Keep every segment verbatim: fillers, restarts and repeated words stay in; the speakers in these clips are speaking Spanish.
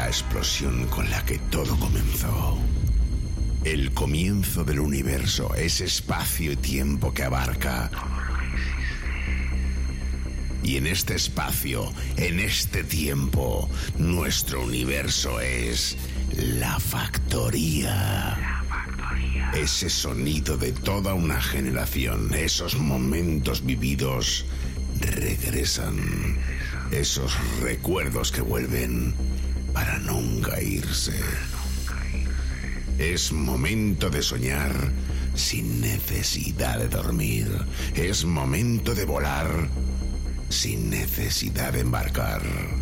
la explosión con la que todo comenzó. El comienzo del universo, ese espacio y tiempo que abarca. Y en este espacio, en este tiempo, nuestro universo es la factoría. Ese sonido de toda una generación, esos momentos vividos regresan. Esos recuerdos que vuelven para nunca irse. Es momento de soñar sin necesidad de dormir. Es momento de volar sin necesidad de embarcar.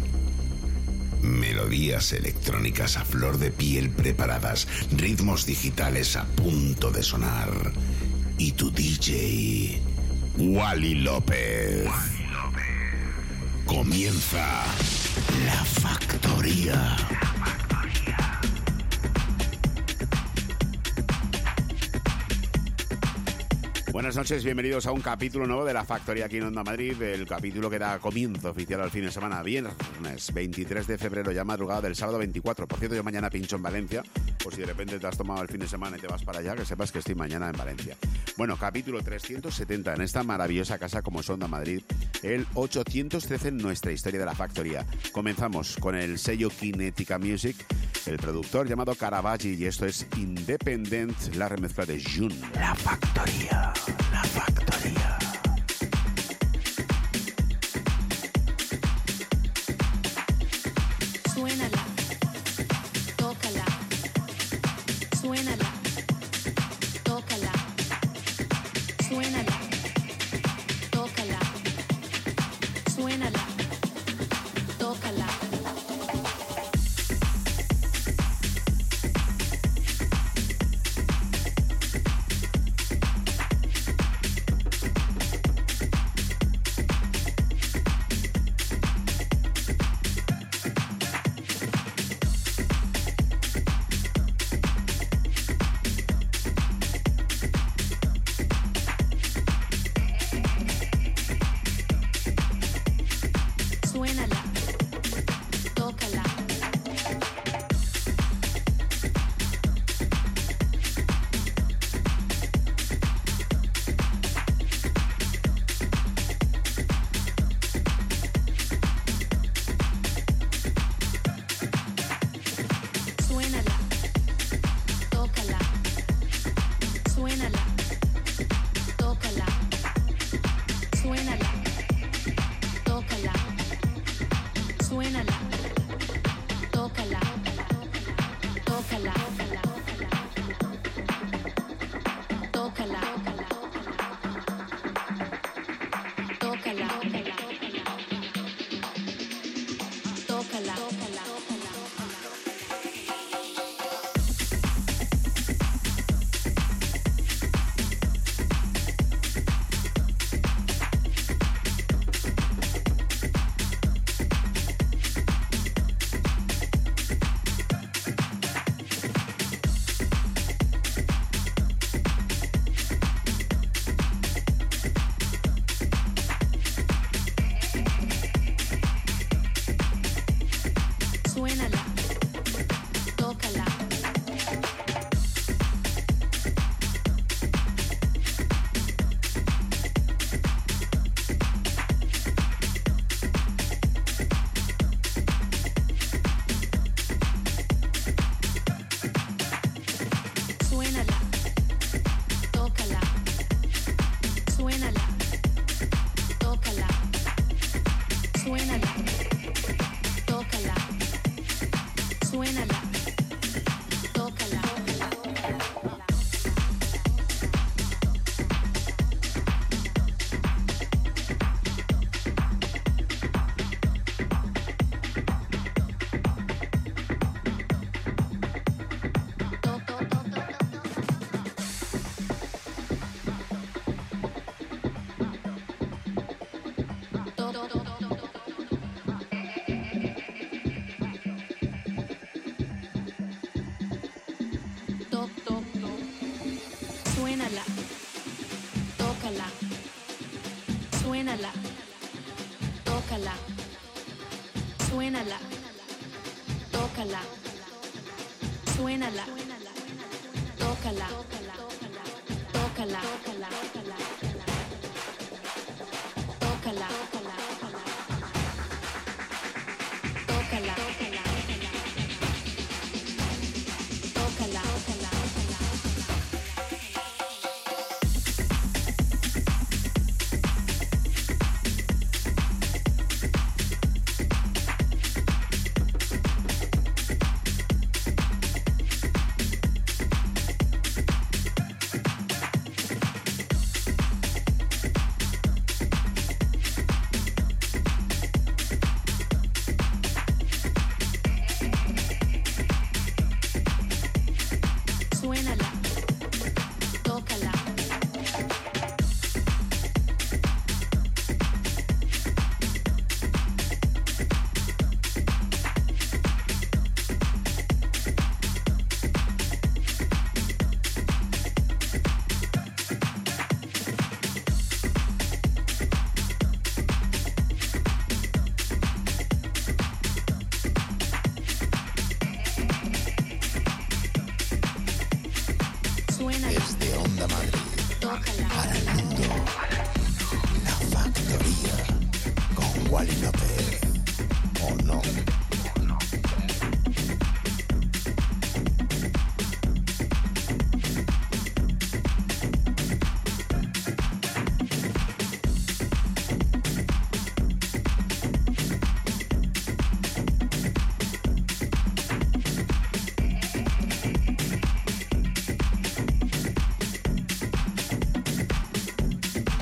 Melodías electrónicas a flor de piel preparadas, ritmos digitales a punto de sonar. Y tu D J, Wally López. Wally López. Comienza La Factoría. Buenas noches, bienvenidos a un capítulo nuevo de La Factoría aquí en Onda Madrid, el capítulo que da comienzo oficial al fin de semana, viernes veintitrés de febrero, ya madrugada del sábado veinticuatro. Por cierto, yo mañana pincho en Valencia, o si de repente te has tomado el fin de semana y te vas para allá, que sepas que estoy mañana en Valencia. Bueno, capítulo trescientos setenta en esta maravillosa casa como es Onda Madrid, el ochocientos trece en nuestra historia de La Factoría. Comenzamos con el sello Kinetica Music, el productor llamado Caravaggio, y esto es Independent, la remezcla de June. La Factoría. La Factoría. Suénala, tócala, suénala, tócala, suénala, tócala, suénala, tócala. Suénala, tócala, suénala, tócala. tócala, suénala, tócala, tócala, tócala, tócala, tócala, tócala. Suénala, tócala. Suénala, Desde Onda Madrid tócala. para el mundo, La Factoría con Wally López. ¿O no?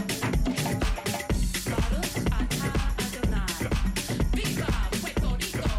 Baruch atah Adonai, Viva Puerto Rico.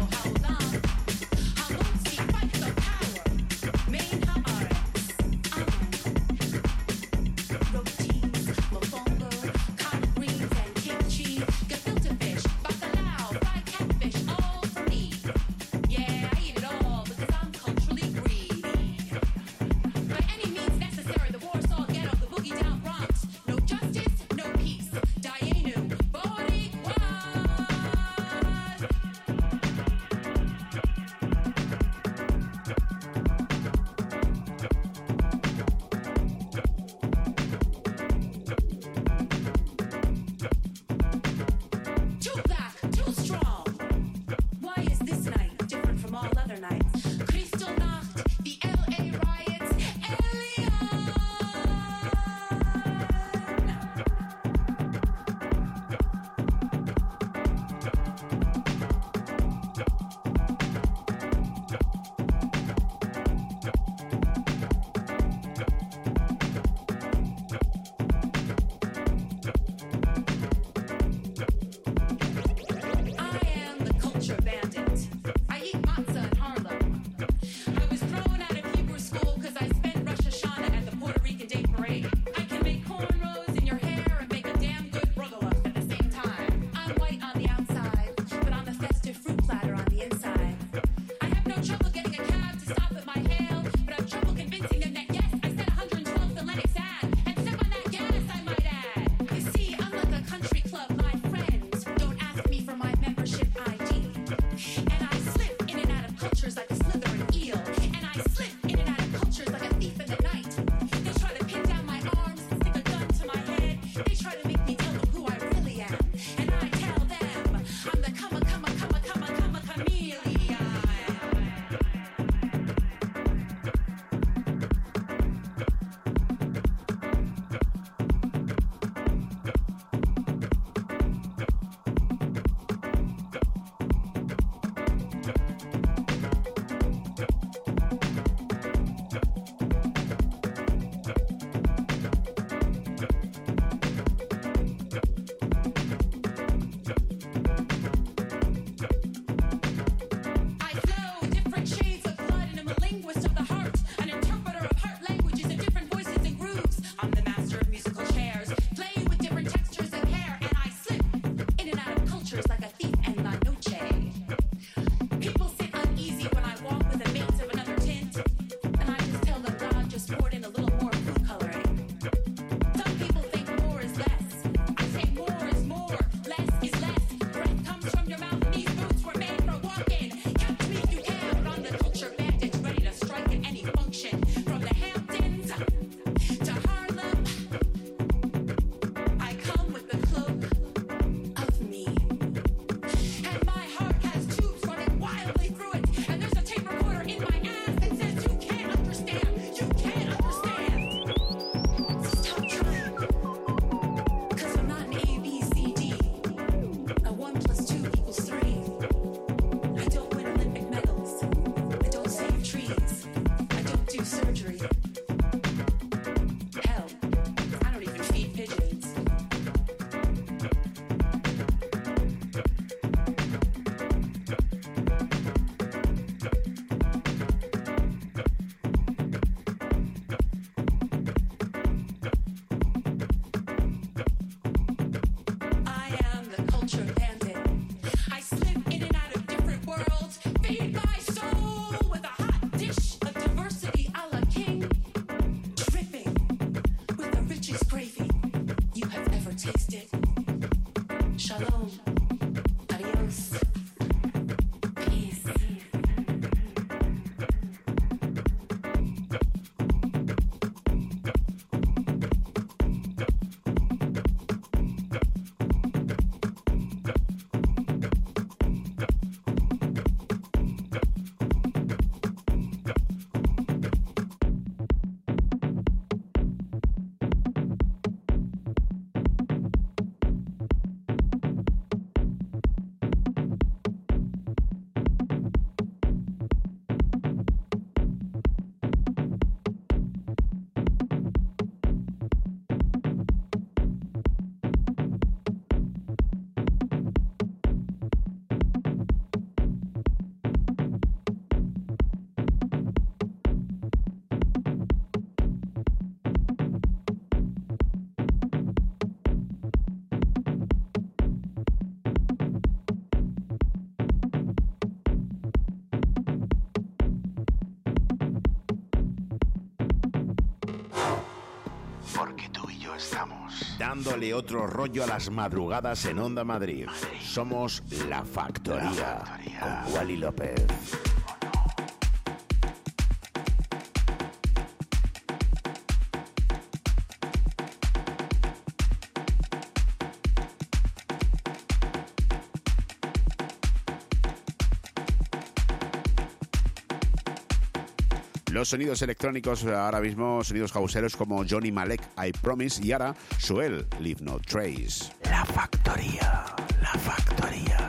gravy you have ever tasted. Shalom. Adios. Peace. Porque tú y yo estamos dándole otro rollo a las madrugadas en Onda Madrid. Somos La Factoría, La Factoría. Con Wally López. Los sonidos electrónicos ahora mismo, sonidos houseeros como Johnny Malek, I Promise, y ahora Suel, Leave No Trace. La Factoría, La Factoría.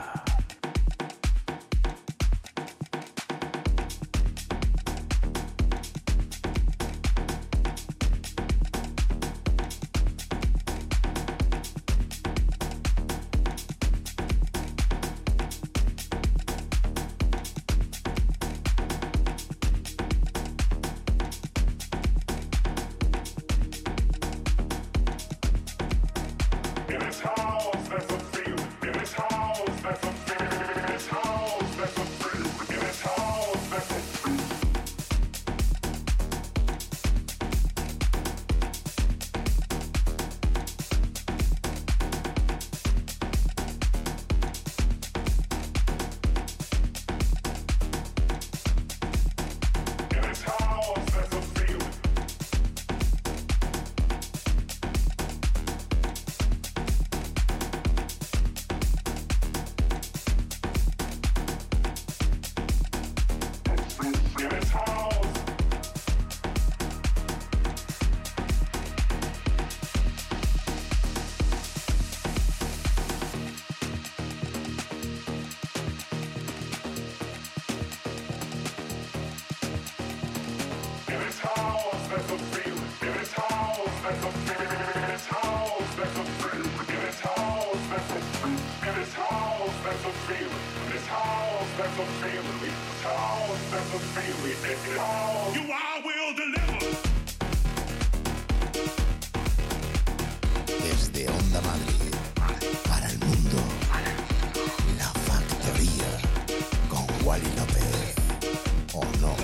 Desde Onda Madrid, para el mundo, La Factoría, con Wally López, ¿o no?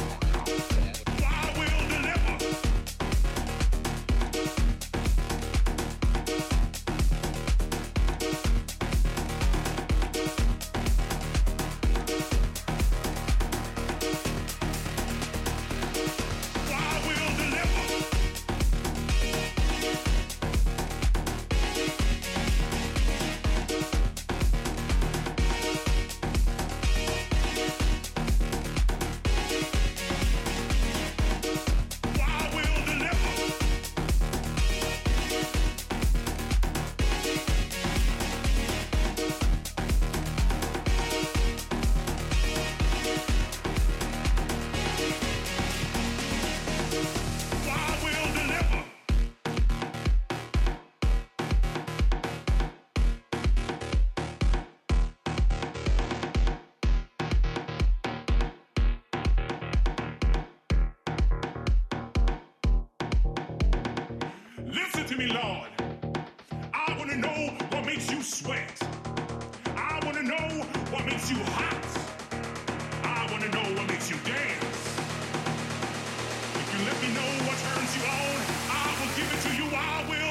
to me, Lord. I want to know what makes you sweat. I want to know what makes you hot. I want to know what makes you dance. If you let me know what turns you on, I will give it to you. I will.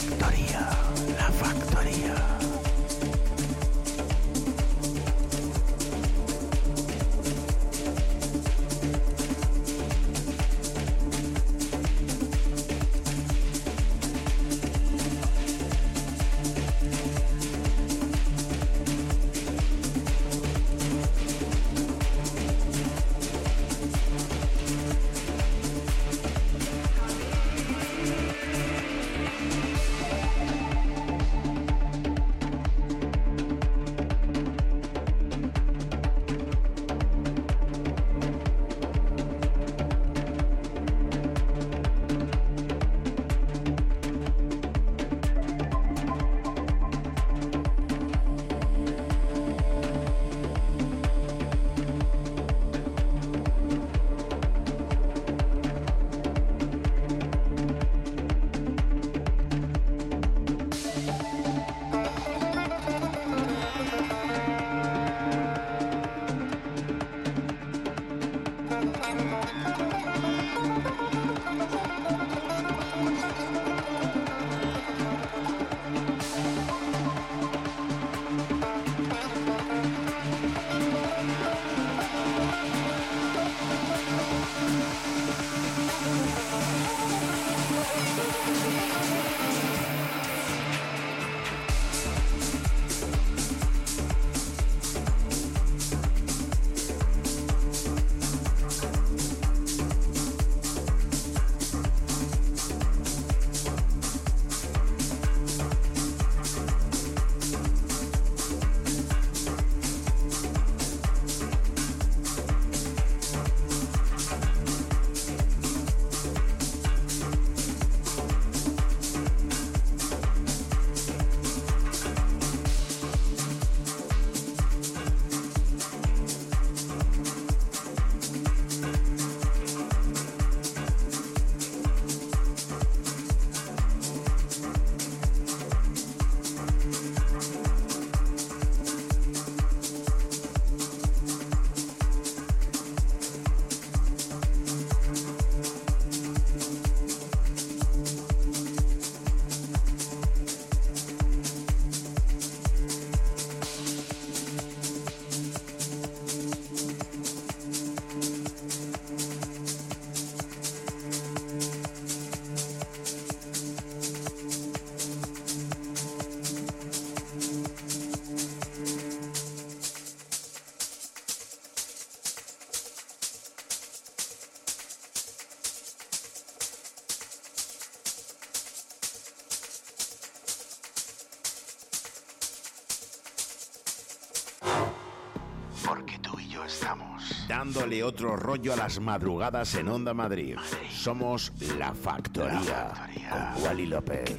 factoría, la factoría. Porque tú y yo estamos dándole otro rollo a las madrugadas en Onda Madrid. Somos La Factoría, La Factoría. con Wally López.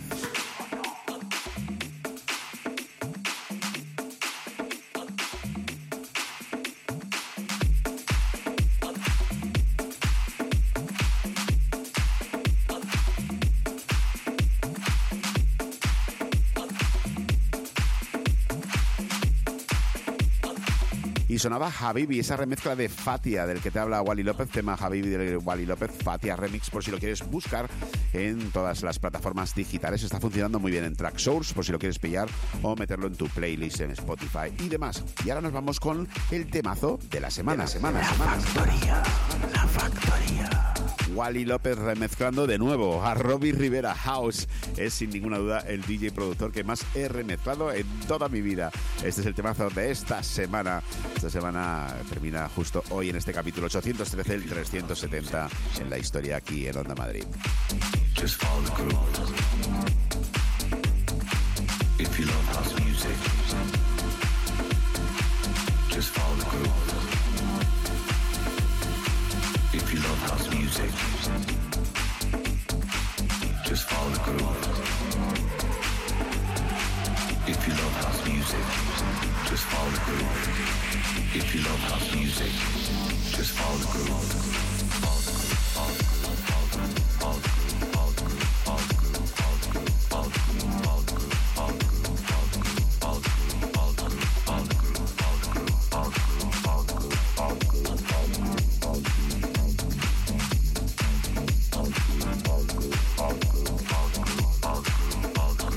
Y sonaba Habibi, esa remezcla de Fatia, del que te habla Wally López, tema Habibi de Wally López, Fatia Remix, por si lo quieres buscar en todas las plataformas digitales. Está funcionando muy bien en Tracksource, por si lo quieres pillar, o meterlo en tu playlist en Spotify y demás. Y ahora nos vamos con el temazo de la semana, semana, La semana. factoría, la factoría. Wally López remezclando de nuevo a Robbie Rivera. House es sin ninguna duda el D J productor que más he remezclado en toda mi vida. Este es el temazo de esta semana. Esta semana termina justo hoy en este capítulo ochocientos trece, el trescientos setenta en la historia aquí en Onda Madrid. Just follow the groove. If you love house music, just follow the groove. If you love house music, just follow the groove. If you love house music, just follow the groove. If you love house music, just follow the groove. Follow the groove, follow the groove, follow the groove, follow the groove. All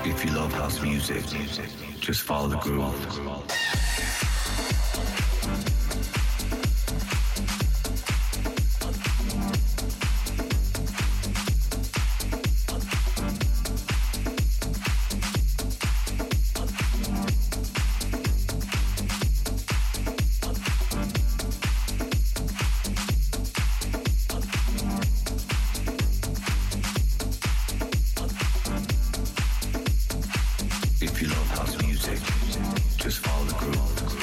If you love house music, just follow the groove. If you love house music, just follow the groove.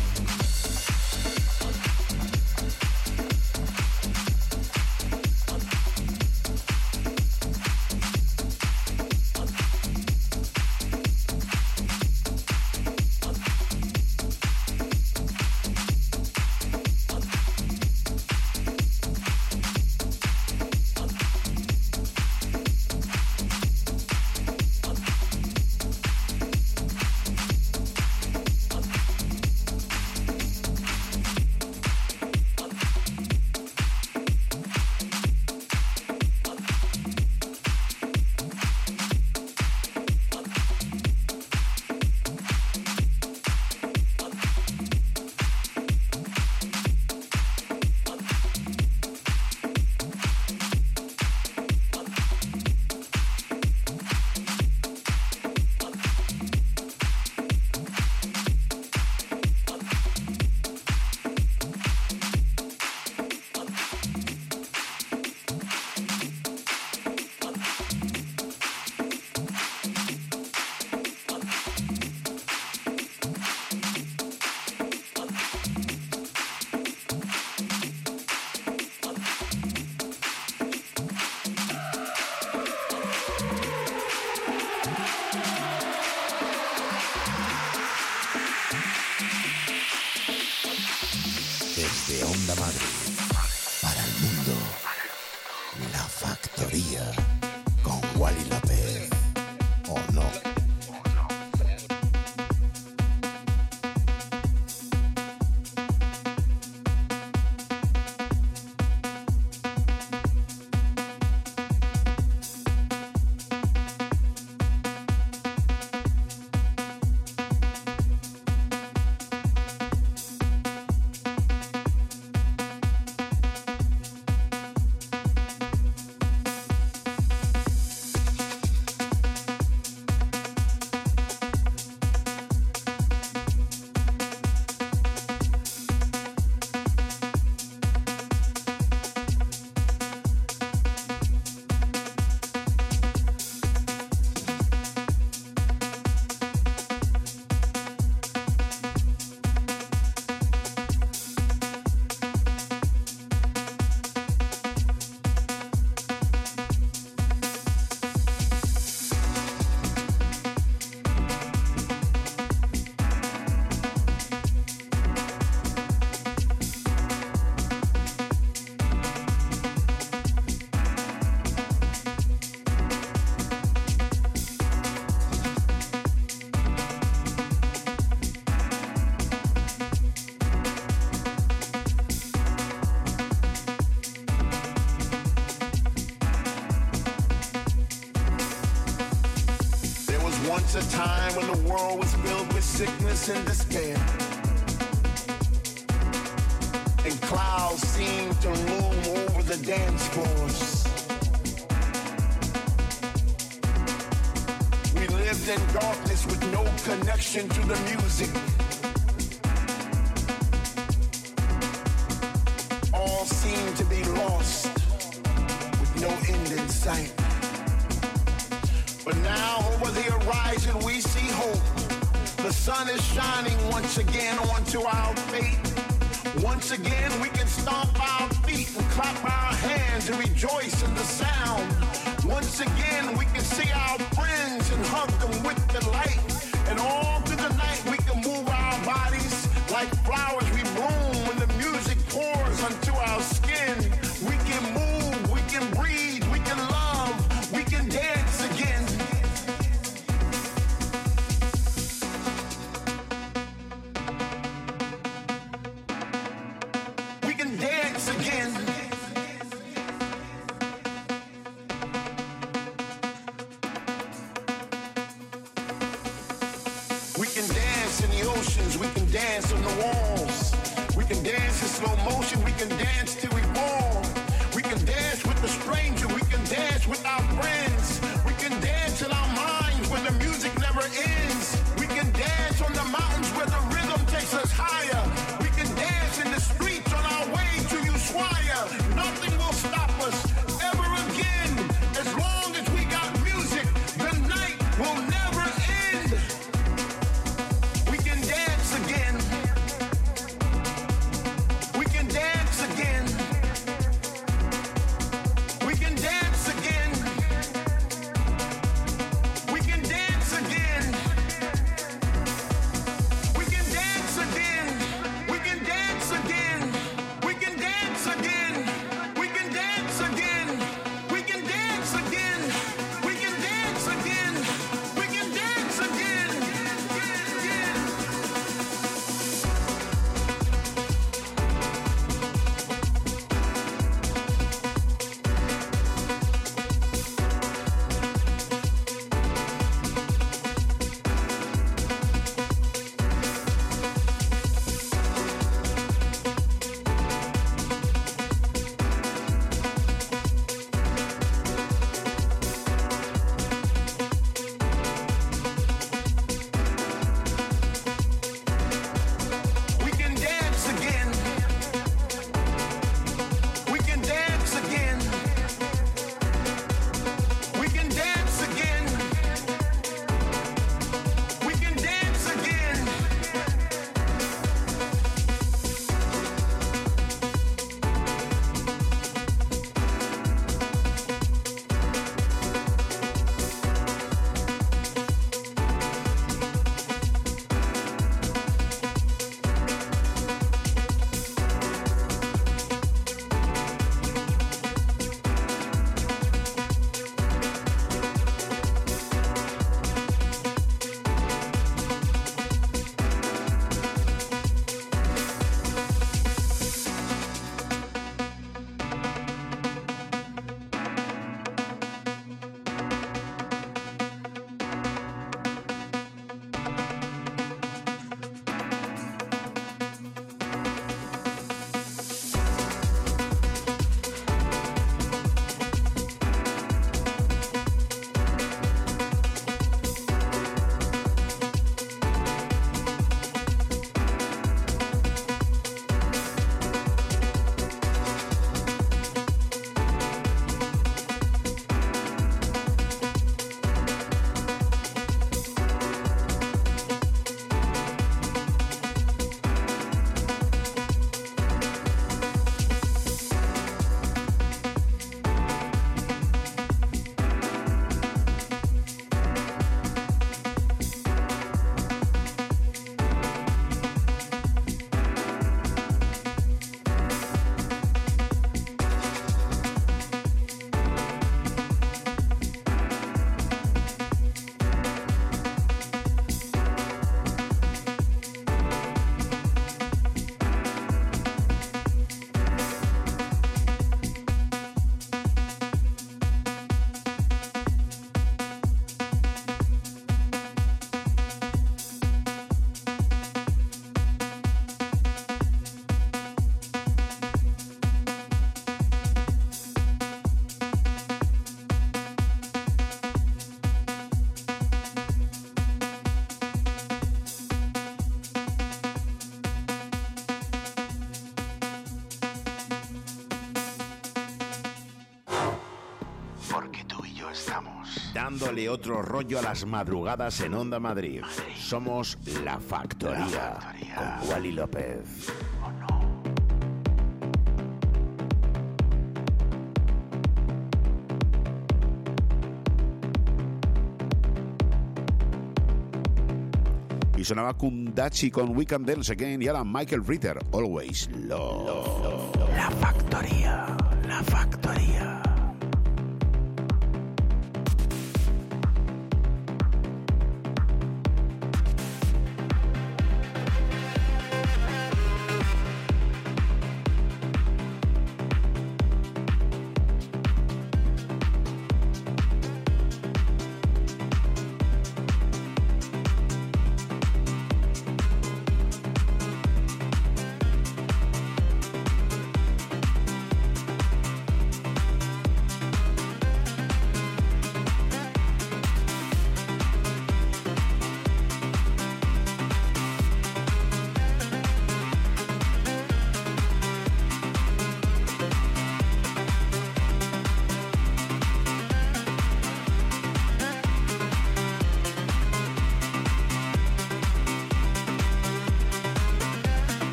Desde Onda Madrid, para el mundo, La Factoría, con Wally López, ¿o no? Once a time when the world was filled with sickness and despair, and clouds seemed to loom over the dance floors. We lived in darkness with no connection to the music. All seemed to be lost with no end in sight. But now over the horizon we see hope. The sun is shining once again onto our fate. Once again we can stomp our feet and clap our hands and rejoice in the sound. Once again we can see our friends and hug them with delight. And all through the night we can move our bodies like flowers we bloom when the music pours onto our skin. We can move, we can breathe, we can love, we can dance again. We can dance again. curtains, we can dance on the walls. We can dance in slow motion, we can dance till we fall. We can dance with the stranger, we can dance with our friends. We can dance in our minds when the music never ends. We can dance on the mountains where the rhythm takes us higher. We can dance in the streets on our way to Ushuaia. Nothing will stop us ever again. As long as we got music, the night will never end. We can dance again. We can dance again. We can dance again. We can dance again. We can dance again. We can dance again. We can dance again. We can dance again. We can dance again. We can dance again. We can dance again. We can dance again. We can dance again. We can dance again. We can dance again. Porque tú y yo estamos Dándole otro rollo a las madrugadas en Onda Madrid. Somos La Factoría, La Factoría. con Wally López. Y sonaba Kundachi con We Can Dance Again y ahora Michael Ritter, Always Love. La Factoría, La Factoría.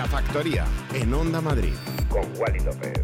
La Factoría, en Onda Madrid. Con Wally López.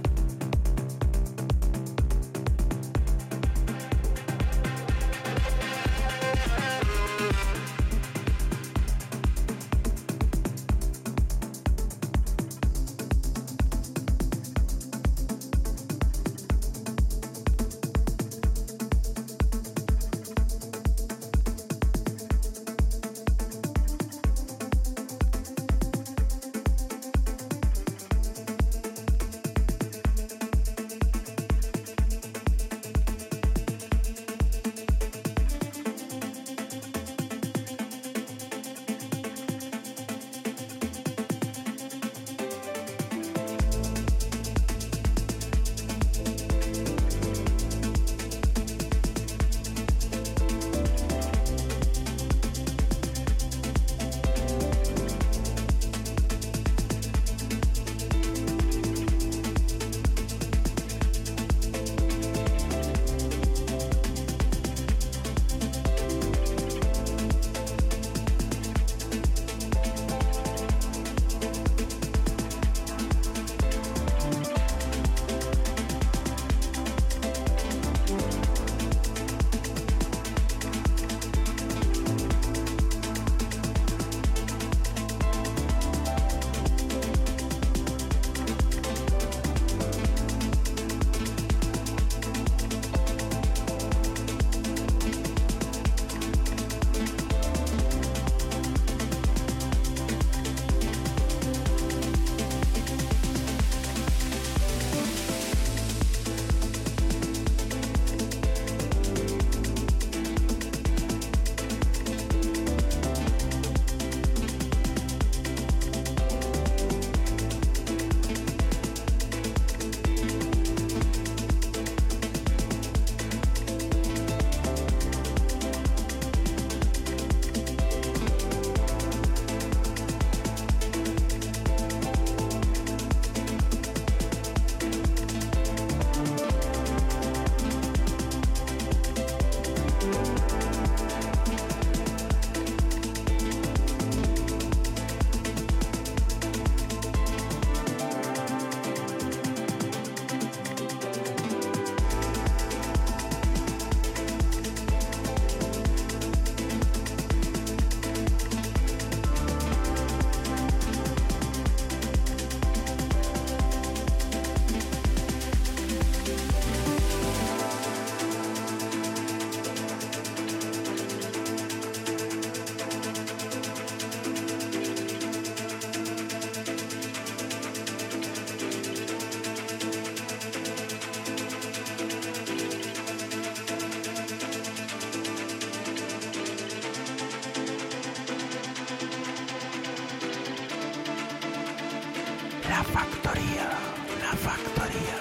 La Factoría, La Factoría.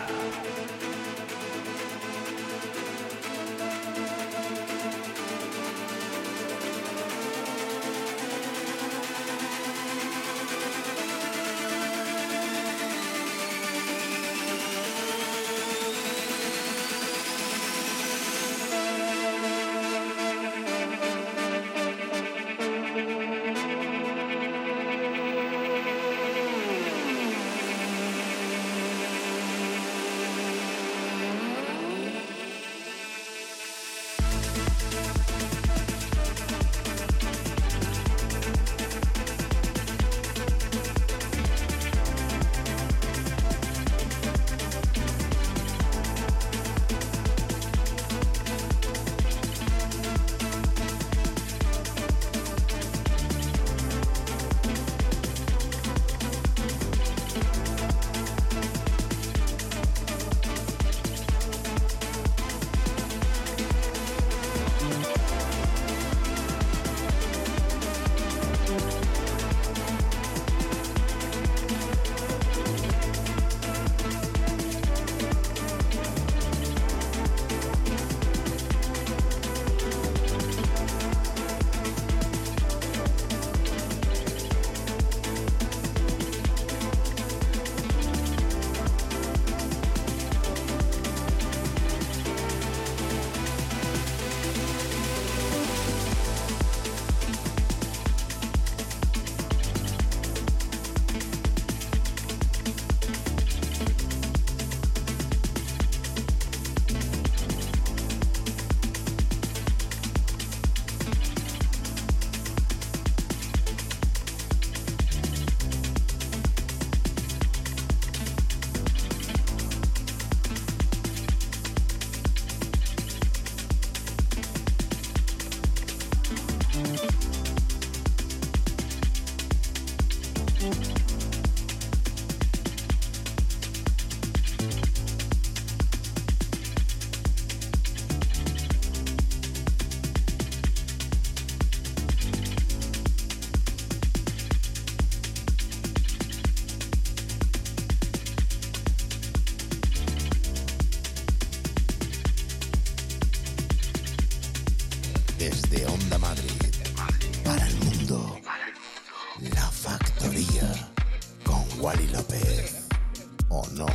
Desde Onda Madrid, para el mundo, La Factoría, con Wally López, ¿o no?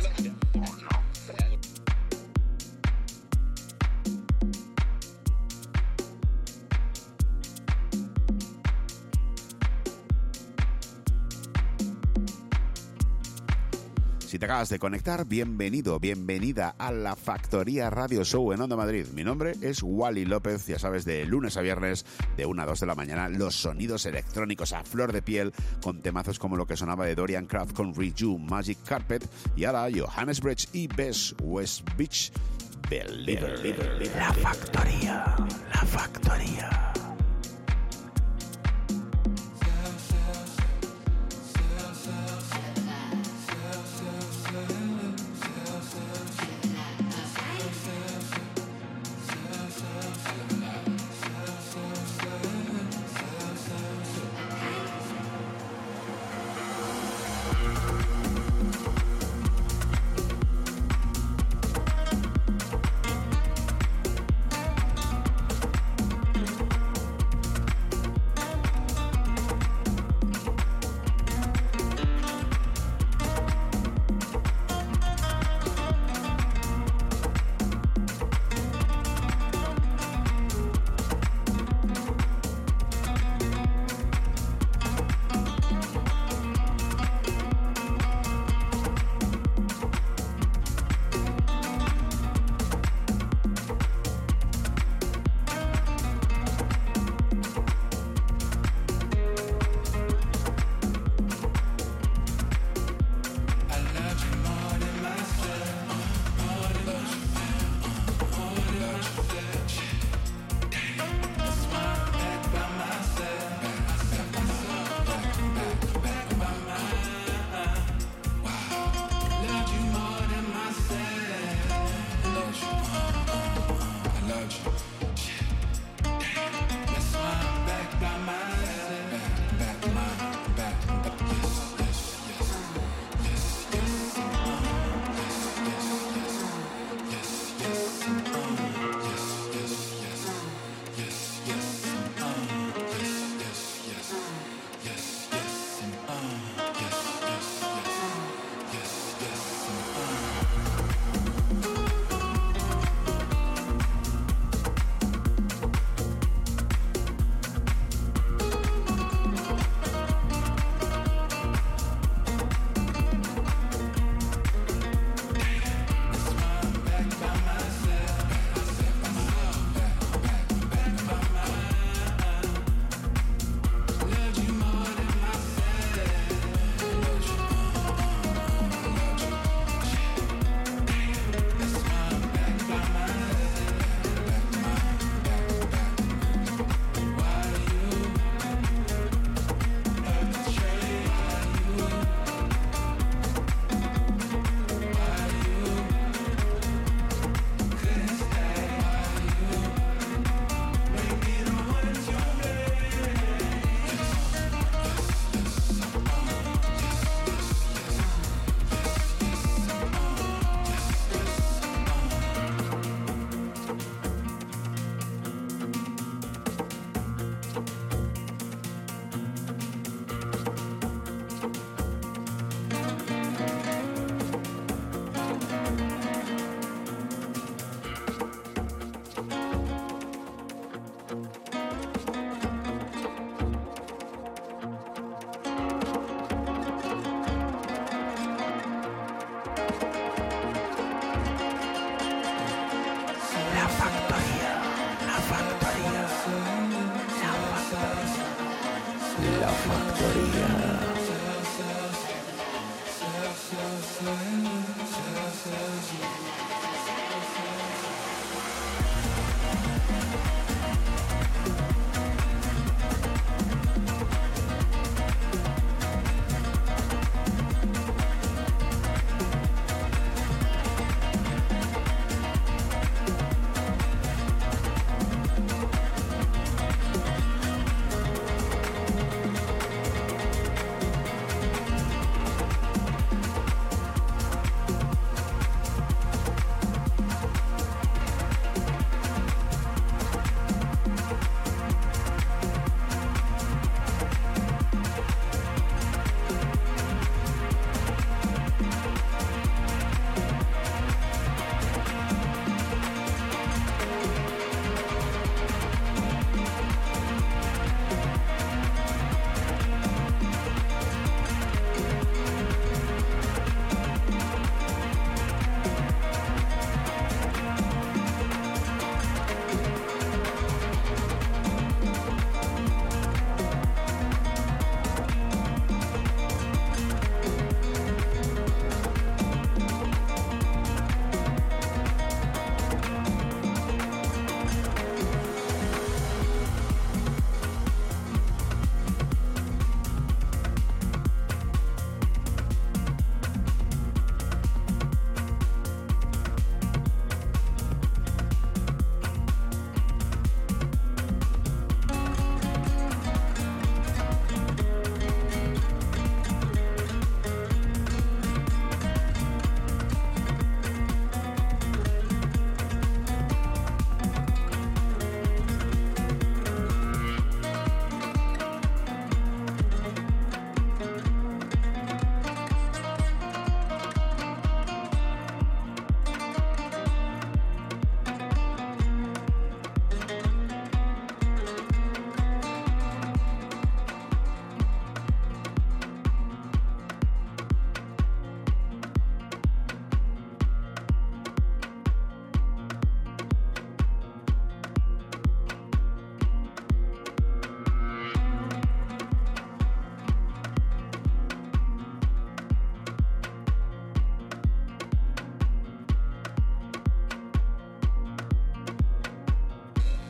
Si te acabas de conectar, bienvenido, bienvenida a La Factoría Radio Show en Onda Madrid. Mi nombre es Wally López, ya sabes, de lunes a viernes, de una a dos de la mañana, los sonidos electrónicos a flor de piel, con temazos como lo que sonaba de Dorian Kraft con Reju, Magic Carpet, y ahora Johannes Bridge y Bess West Beach, Believer. La Factoría, La Factoría.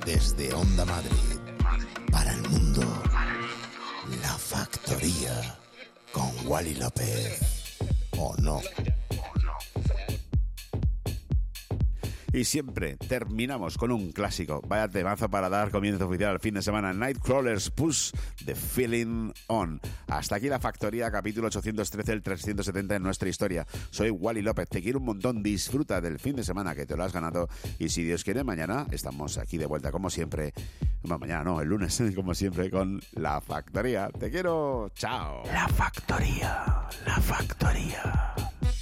Desde Onda Madrid, para el mundo, La Factoría, con Wally López, ¿o no? Y siempre terminamos con un clásico. Vaya temazo para dar comienzo oficial al fin de semana. Nightcrawlers Push The Feeling On. Hasta aquí La Factoría, capítulo ochocientos trece, el trescientos setenta en nuestra historia. Soy Wally López, te quiero un montón. Disfruta del fin de semana, que te lo has ganado. Y si Dios quiere, mañana estamos aquí de vuelta como siempre. Bueno, mañana no, el lunes como siempre con La Factoría. Te quiero, chao. La Factoría, La Factoría.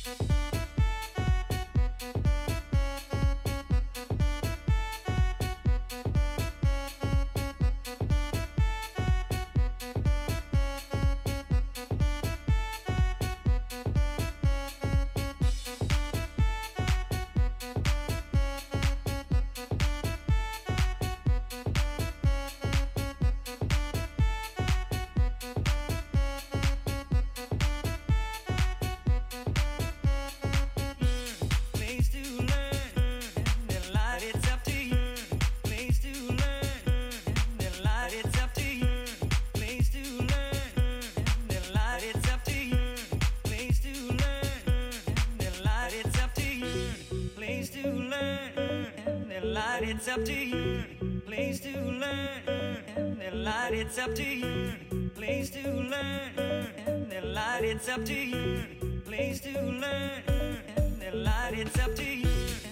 It's up to you, place to learn, and light, it's up to you, place to learn, and light, it's up to you, place to learn, and light, it's up to you.